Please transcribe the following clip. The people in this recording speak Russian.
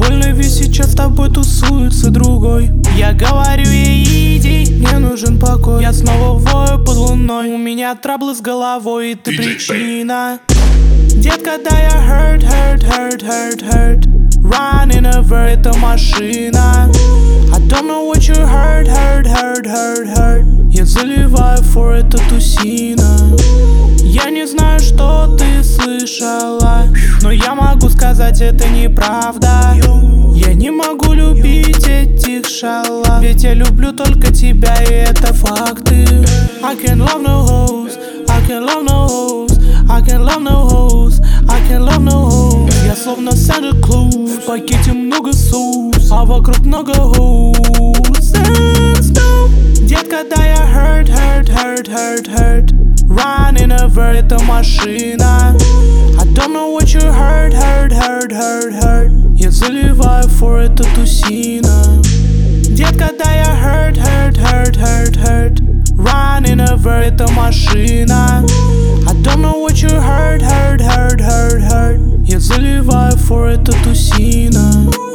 больно, ведь сейчас с тобой тусуется другой. Я говорю ей, иди, мне нужен покой. Я снова вою под луной. У меня траблы с головой, и ты причина. Детка, да я hurt. Running over, это машина. I don't know what you hurt. Я заливаю for это тусина. Я не знаю, что ты слышала, но я могу сказать, это неправда. Я не могу любить этих шалав, ведь я люблю только тебя, и это факты. I can't love no hoes, I can't love no hoes, I can't love no hoes, I can't love no hoes. Я словно Санта Клаус, в пакете много соус, а вокруг много hoes. Детка, да я hurt. Running over, это машина. I don't know what you hurt. Я заливаю for это тусина. Детка, да я hurt. Running over, это машина. I don't know what you hurt. Я заливаю for это тусина.